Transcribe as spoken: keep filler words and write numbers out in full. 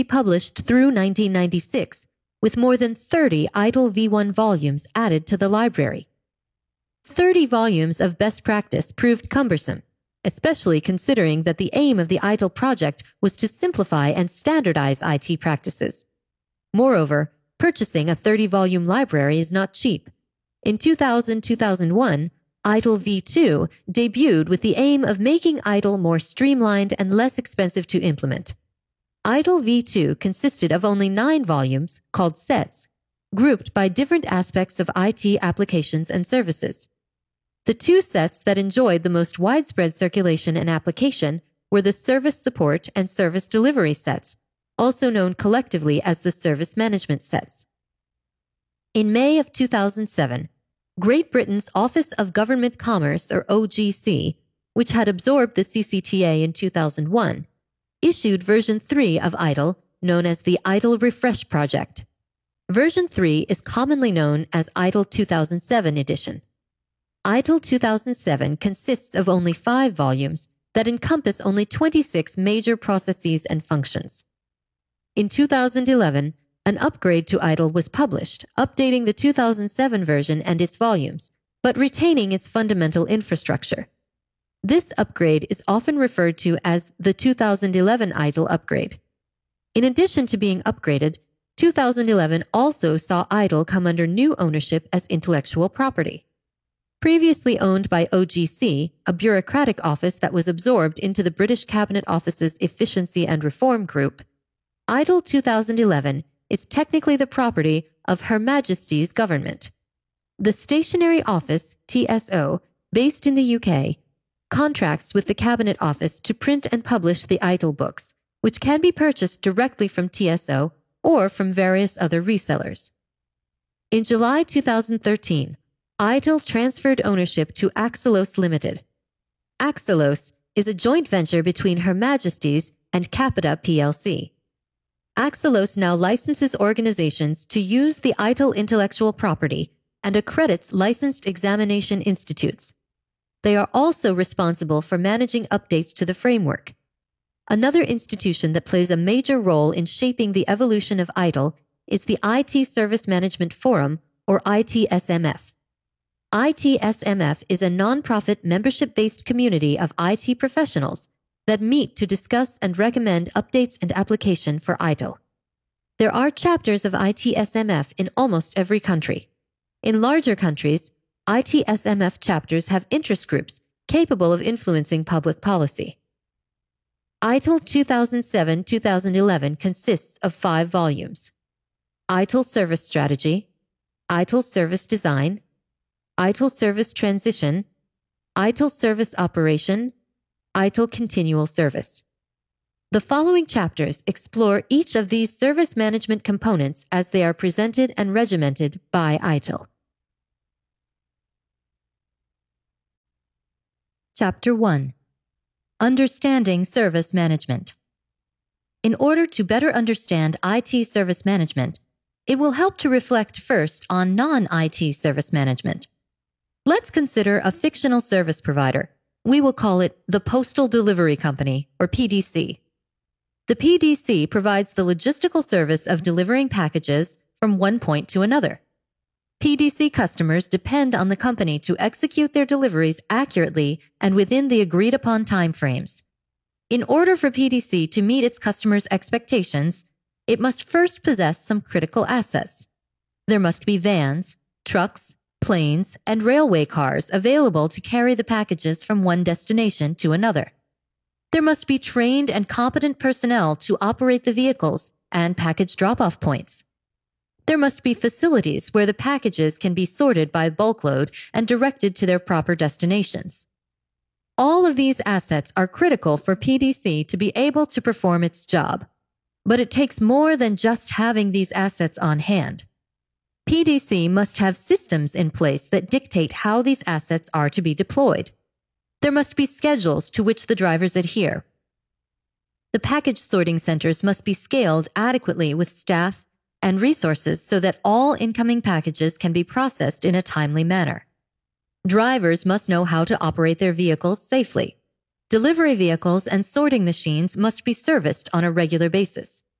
published through nineteen ninety-six, with more than thirty idle V one volumes added to the library. thirty volumes of best practice proved cumbersome, especially considering that the aim of the idle project was to simplify and standardize I T practices. Moreover, purchasing a thirty-volume library is not cheap. In two thousand to two thousand one, idle V two debuted with the aim of making idle more streamlined and less expensive to implement. idle V two consisted of only nine volumes, called sets, grouped by different aspects of I T applications and services. The two sets that enjoyed the most widespread circulation and application were the Service Support and Service Delivery sets, also known collectively as the Service Management sets. In May of two thousand seven, Great Britain's Office of Government Commerce, or O G C, which had absorbed the C C T A in two thousand one, issued version three of IDLE, known as the IDLE Refresh Project. Version three is commonly known as IDLE two thousand seven edition. IDLE two thousand seven consists of only five volumes that encompass only twenty-six major processes and functions. In two thousand eleven, an upgrade to IDLE was published, updating the two thousand seven version and its volumes, but retaining its fundamental infrastructure. This upgrade is often referred to as the two thousand eleven IDLE upgrade. In addition to being upgraded, two thousand eleven also saw IDLE come under new ownership as intellectual property. Previously owned by O G C, a bureaucratic office that was absorbed into the British Cabinet Office's Efficiency and Reform Group, IDLE two thousand eleven is technically the property of Her Majesty's government. The Stationery Office, T S O, based in the U K, contracts with the Cabinet Office to print and publish the IDLE books, which can be purchased directly from T S O or from various other resellers. In July two thousand thirteen, IDLE transferred ownership to Axelos Limited. Axelos is a joint venture between Her Majesty's and Capita P L C. Axelos now licenses organizations to use the IDLE intellectual property and accredits licensed examination institutes. They are also responsible for managing updates to the framework. Another institution that plays a major role in shaping the evolution of IDLE is the I T Service Management Forum, or I T S M F. I T S M F is a non-profit membership-based community of I T professionals that meet to discuss and recommend updates and application for IDLE. There are chapters of I T S M F in almost every country. In larger countries, I T S M F chapters have interest groups capable of influencing public policy. IDLE two thousand seven to two thousand eleven consists of five volumes: IDLE Service Strategy, IDLE Service Design, IDLE Service Transition, IDLE Service Operation, IDLE Continual Service. The following chapters explore each of these service management components as they are presented and regimented by IDLE. Chapter one. Understanding Service Management. In order to better understand I T service management, it will help to reflect first on non-I T service management. Let's consider a fictional service provider. We will call it the Postal Delivery Company, or P D C. The P D C provides the logistical service of delivering packages from one point to another. P D C customers depend on the company to execute their deliveries accurately and within the agreed-upon timeframes. In order for P D C to meet its customers' expectations, it must first possess some critical assets. There must be vans, trucks, planes, and railway cars available to carry the packages from one destination to another. There must be trained and competent personnel to operate the vehicles and package drop-off points. There must be facilities where the packages can be sorted by bulk load and directed to their proper destinations. All of these assets are critical for P D C to be able to perform its job. But it takes more than just having these assets on hand. P D C must have systems in place that dictate how these assets are to be deployed. There must be schedules to which the drivers adhere. The package sorting centers must be scaled adequately with staff and resources so that all incoming packages can be processed in a timely manner. Drivers must know how to operate their vehicles safely. Delivery vehicles and sorting machines must be serviced on a regular basis.